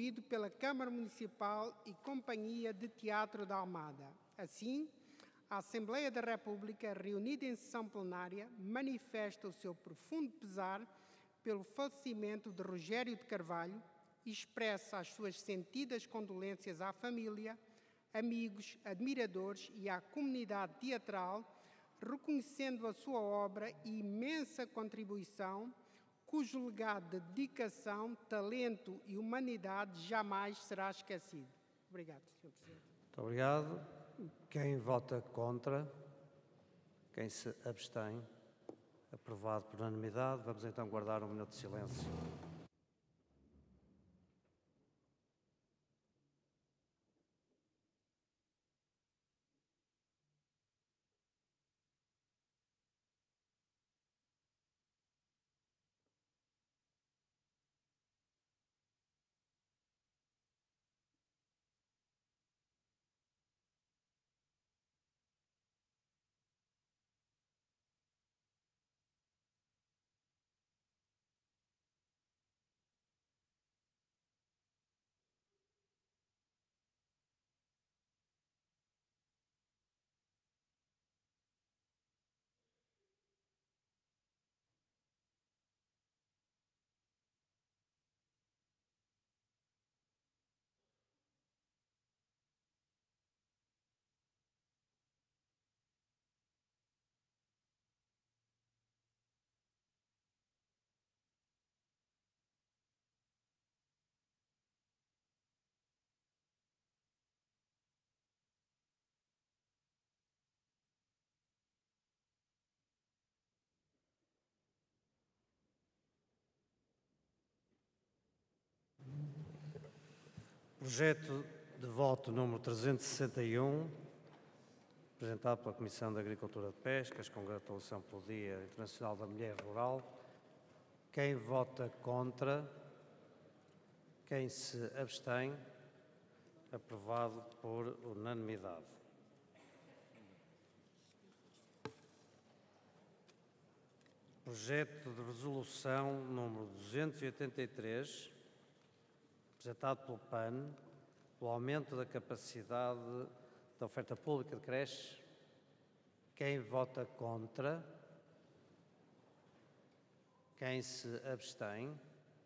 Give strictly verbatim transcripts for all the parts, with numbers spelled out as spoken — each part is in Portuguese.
promovido pela Câmara Municipal e Companhia de Teatro da Almada. Assim, a Assembleia da República, reunida em sessão plenária, manifesta o seu profundo pesar pelo falecimento de Rogério de Carvalho e expressa as suas sentidas condolências à família, amigos, admiradores e à comunidade teatral, reconhecendo a sua obra e imensa contribuição, cujo legado de dedicação, talento e humanidade jamais será esquecido. Obrigado, senhor Presidente. Muito obrigado. Quem vota contra? Quem se abstém? Aprovado por unanimidade. Vamos então guardar um minuto de silêncio. Projeto de voto número trezentos e sessenta e um, apresentado pela Comissão de Agricultura e Pescas, congratulação pelo Dia Internacional da Mulher Rural. Quem vota contra? Quem se abstém? Aprovado por unanimidade. Projeto de resolução número duzentos e oitenta e três, apresentado pelo P A N, pelo aumento da capacidade da oferta pública de creches. Quem vota contra? Quem se abstém?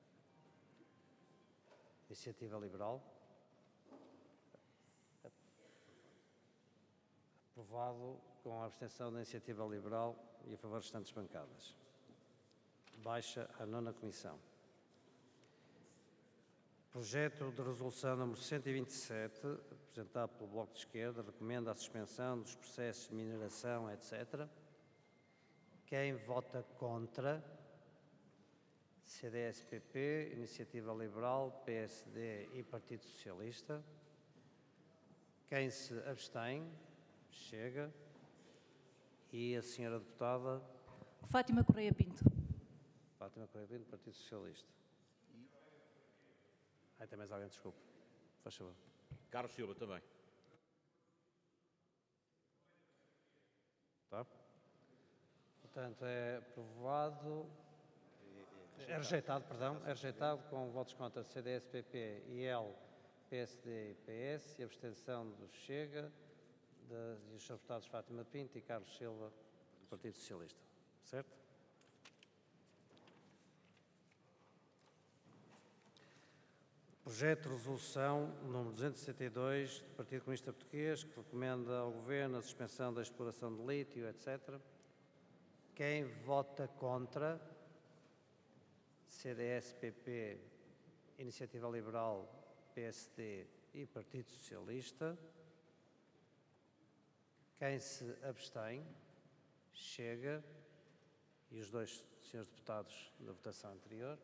Iniciativa Liberal. Aprovado com a abstenção da Iniciativa Liberal e a favor das restantes bancadas. Baixa a nona comissão. Projeto de resolução número cento e vinte e sete, apresentado pelo Bloco de Esquerda, recomenda a suspensão dos processos de mineração, etcétera. Quem vota contra? C D S P P, Iniciativa Liberal, P S D e Partido Socialista. Quem se abstém? Chega. E a senhora deputada? Fátima Correia Pinto. Fátima Correia Pinto, Partido Socialista. Ah, tem mais alguém, desculpe. Faz favor. Carlos Silva também. Tá? Portanto, é aprovado. É rejeitado, perdão. É rejeitado com votos contra C D S, P P, I L, P S D e P S e abstenção do Chega de, e os deputados Fátima Pinto e Carlos Silva, do Partido Socialista. Certo? Projeto de resolução número duzentos e sessenta e dois do Partido Comunista Português, que recomenda ao Governo a suspensão da exploração de lítio, etcétera. Quem vota contra? C D S, P P, Iniciativa Liberal, P S D e Partido Socialista. Quem se abstém? Chega. E os dois senhores deputados da votação anterior.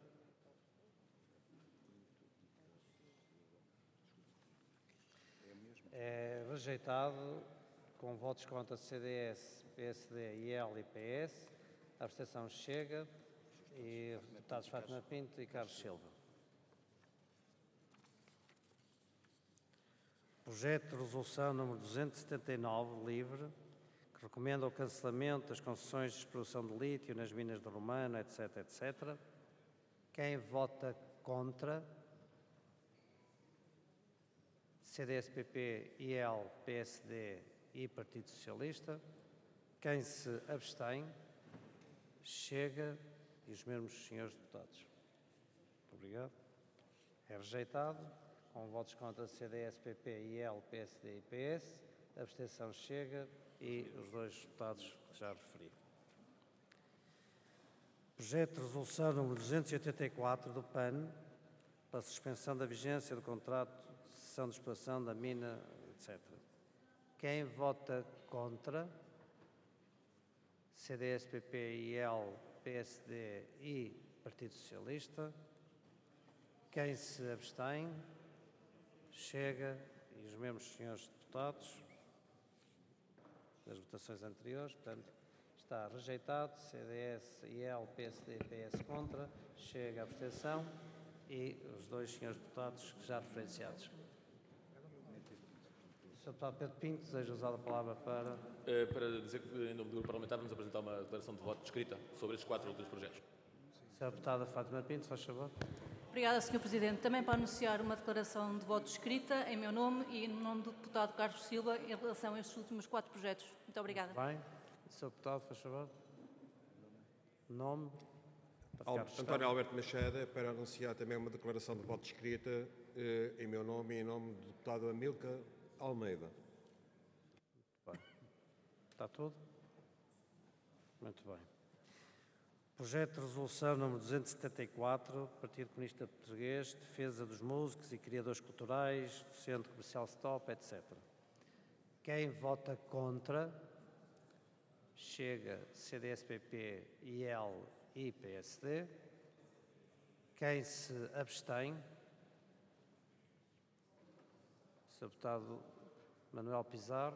É rejeitado com votos contra C D S, P S D, I L e P S. A abstenção Chega e os deputados Fátima Pinto e Carlos Silva. Projeto de resolução número duzentos e setenta e nove, livre, que recomenda o cancelamento das concessões de exploração de lítio nas minas de Romano, etc, etcétera. Quem vota contra? C D S P P, I L, P S D e Partido Socialista. Quem se abstém, Chega e os mesmos senhores deputados. Muito obrigado. É rejeitado, com votos contra C D S P P, I L, P S D e P S. Abstenção Chega e os dois deputados que já referi. Projeto de resolução número duzentos e oitenta e quatro do P A N para a suspensão da vigência do contrato de cessão de exploração da mina, etcétera. Quem vota contra? C D S P P, I L, P S D e Partido Socialista. Quem se abstém? Chega e os mesmos senhores deputados das votações anteriores. Portanto, está rejeitado. C D S, I L, P S D e P S contra. Chega a abstenção e os dois senhores deputados já referenciados. senhor Deputado Pedro Pinto, deseja usar a palavra para... Uh, para dizer que, em nome do Grupo Parlamentar, vamos apresentar uma declaração de voto escrita sobre estes quatro últimos projetos. senhora Deputada Fátima Pinto, faz favor. Obrigada, senhor Presidente. Também para anunciar uma declaração de voto escrita em meu nome e no nome do deputado Carlos Silva em relação a estes últimos quatro projetos. Muito obrigada. Muito bem. senhor Deputado, faz favor. Nome. Al António Alberto Machado, para anunciar também uma declaração de voto escrita eh, em meu nome e em nome do deputado Amílcar Almeida. Bem. Está tudo? Muito bem. Projeto de resolução número duzentos e setenta e quatro, Partido Comunista Português, defesa dos músicos e criadores culturais, do Centro Comercial Stop, etcétera. Quem vota contra? Chega, C D S P P, I L e P S D. Quem se abstém? senhor Deputado Manuel Pizarro.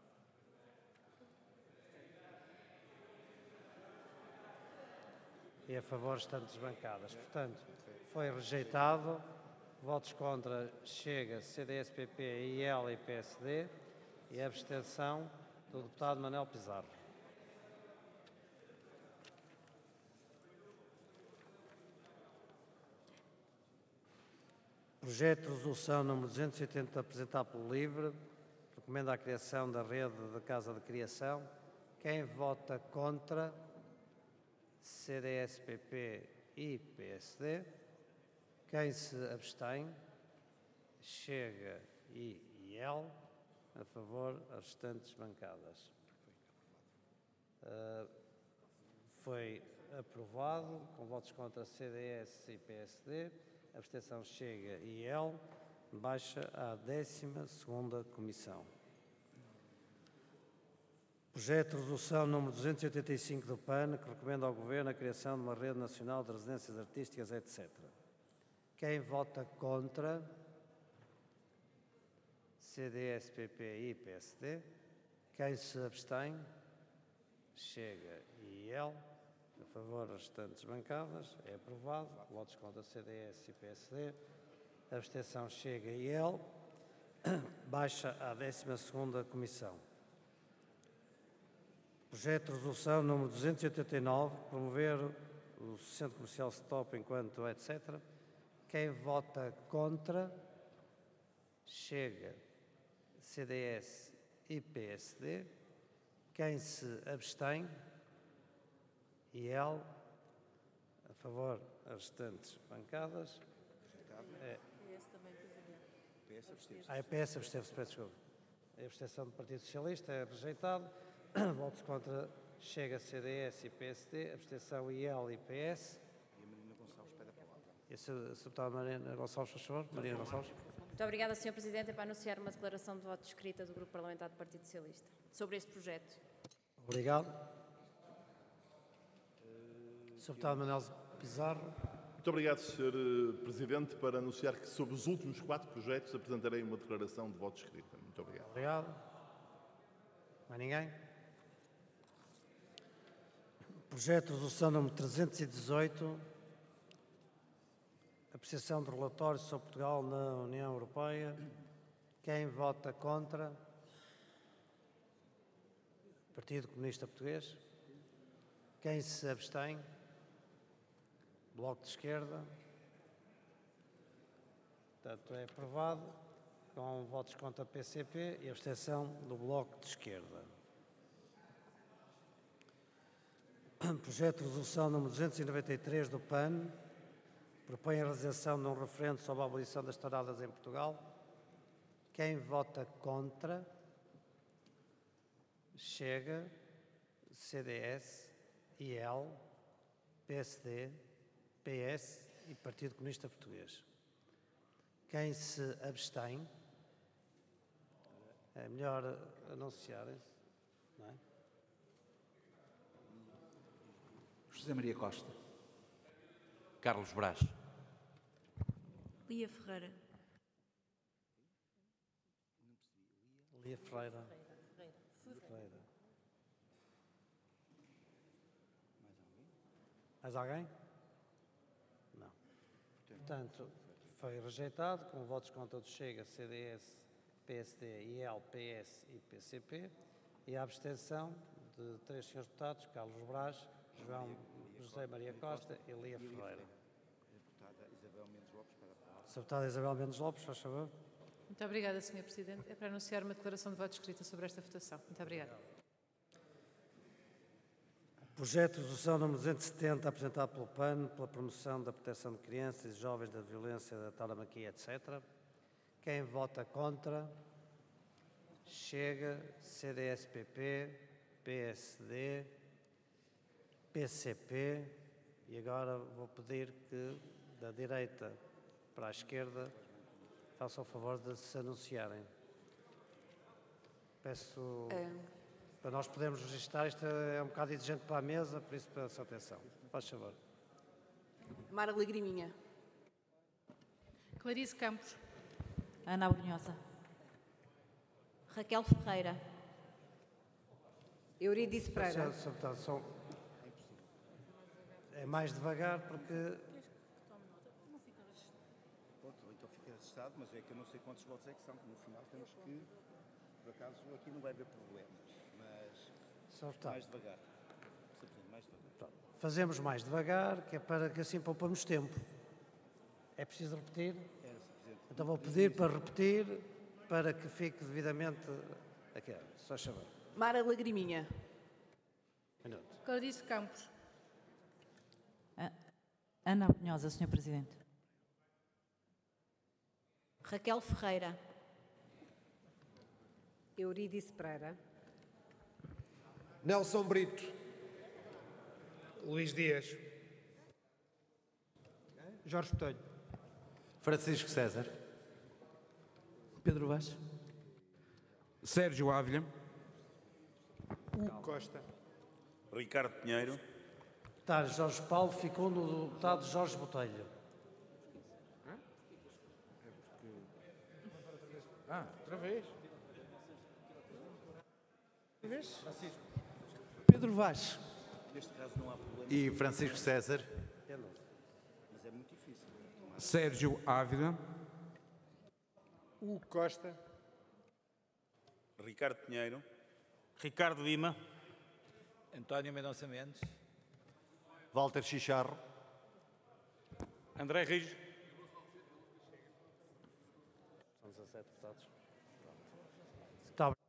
E a favor restantes bancadas. Portanto, foi rejeitado. Votos contra Chega, C D S P P, I L e P S D. E a abstenção do deputado Manuel Pizarro. Projeto de resolução número duzentos e oitenta, apresentado pelo LIVRE, recomenda a criação da rede da Casa de Criação. Quem vota contra? C D S P P e P S D. Quem se abstém? Chega e I L. A favor, as restantes bancadas. Uh, foi aprovado, com votos contra C D S e P S D. Abstenção Chega e I L. Baixa à décima segunda Comissão. Projeto de resolução número duzentos e oitenta e cinco do P A N, que recomenda ao Governo a criação de uma rede nacional de residências artísticas, etcétera. Quem vota contra? C D S P P e P S D. Quem se abstém? Chega e I L. A favor, as restantes bancadas. É aprovado. Votos contra C D S e P S D. Abstenção Chega e I L. Baixa à décima segunda Comissão. Projeto de resolução número duzentos e oitenta e nove, promover o Centro Comercial Stop enquanto etcétera. Quem vota contra? Chega, C D S e P S D. Quem se abstém? I L. A favor, as restantes bancadas. É. Ah, a P S absteve-se, peço desculpa. A abstenção do Partido Socialista é rejeitado. Votos contra Chega, C D S e P S D. Abstenção I L e P S. E a Marina Gonçalves pede a palavra. E a deputada Marina Gonçalves, por favor. Marina Gonçalves. Muito obrigada, senhor Presidente. É para anunciar uma declaração de voto escrita do Grupo Parlamentar do Partido Socialista sobre este projeto. Obrigado. senhor Deputado Manuel Pizarro. Muito obrigado, senhor Presidente, para anunciar que sobre os últimos quatro projetos apresentarei uma declaração de voto escrita. Muito obrigado. Obrigado. Mais ninguém? Projeto de resolução número trezentos e dezoito, apreciação do relatório sobre Portugal na União Europeia. Quem vota contra? Partido Comunista Português. Quem se abstém? Bloco de Esquerda. Portanto, é aprovado. com votos contra P C P e abstenção do Bloco de Esquerda. Projeto de resolução número duzentos e noventa e três do P A N propõe a realização de um referendo sobre a abolição das touradas em Portugal. Quem vota contra? Chega, C D S, I L, P S D, P S e Partido Comunista Português. Quem se abstém? É melhor anunciarem-se, não é? José Maria Costa. Carlos Brás. Lia Ferreira. Lia Ferreira. Ferreira. Mais alguém? Não. Portanto, foi rejeitado com votos contra do Chega, C D S, P S D, I L, P S e P C P e a abstenção de três senhores deputados, Carlos Brás, João José Maria Costa e Lia Ferreira. Deputada Isabel Mendes Lopes, faz favor. Muito obrigada, senhor Presidente. É para anunciar uma declaração de voto escrita sobre esta votação. Muito obrigada. Projeto de resolução número duzentos e setenta, apresentado pelo P A N, pela promoção da proteção de crianças e jovens da violência, da tauromaquia, etcétera. Quem vota contra? Chega, C D S P P, P S D, P C P e agora vou pedir que da direita para a esquerda façam o favor de se anunciarem. Peço... É. Para nós podermos registrar, isto é um bocado exigente para a mesa, por isso peço atenção. Faz favor. Mara Lagriminha. Clarice Campos. Ana Abrunhosa. Raquel Ferreira. Euridice Pereira. É mais devagar porque... Pronto, então fica registado, mas é que eu não sei quantos votos é que são, no final temos que, por acaso, aqui não vai haver problemas. Mais devagar. mais devagar. Fazemos mais devagar, que é para que assim poupamos tempo. É preciso repetir? É, então vou pedir para repetir, para que fique devidamente... Aqui, só chamar. Mara Lagriminha. Minuto. Clarice Campos. Ana Abrunhosa, senhor Presidente. Raquel Ferreira. Euridice Pereira. Nelson Brito. Luís Dias. Jorge Botelho. Francisco César. Pedro Vaz. Sérgio Ávila. Hugo Costa. Ricardo Pinheiro. Deputado Jorge Paulo ficou no deputado Jorge Botelho. Ah, outra vez. Outra vez? Francisco. Pedro Vaz. Neste caso não há problema. E Francisco César. Mas é muito difícil. Sérgio Ávila. Hugo Costa. Ricardo Pinheiro. Ricardo Lima. António Mendonça Mendes. Walter Chicharro. André Rijo. São dezassete deputados. Está bem.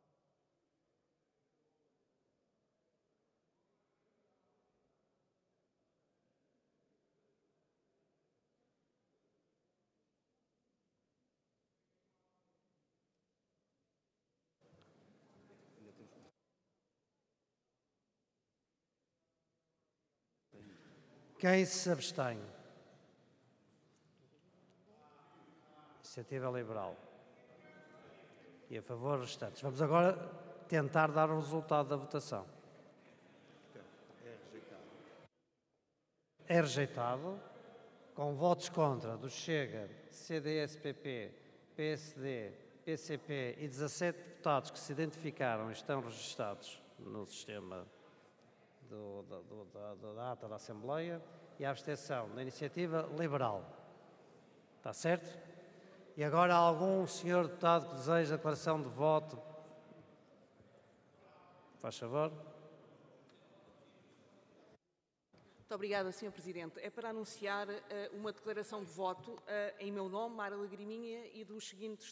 Quem se abstém? Iniciativa Liberal. E a favor restantes. Vamos agora tentar dar o resultado da votação. É rejeitado. É rejeitado, com votos contra do Chega, C D S P P, P S D, P C P e dezassete deputados que se identificaram e estão registados no sistema do, do, do, da, da ata da Assembleia e a abstenção da Iniciativa Liberal. Está certo? E agora há algum senhor deputado que deseja declaração de voto? Faz favor. Muito obrigada, senhor Presidente. É para anunciar uh, uma declaração de voto uh, em meu nome, Mara Lagriminha, e dos seguintes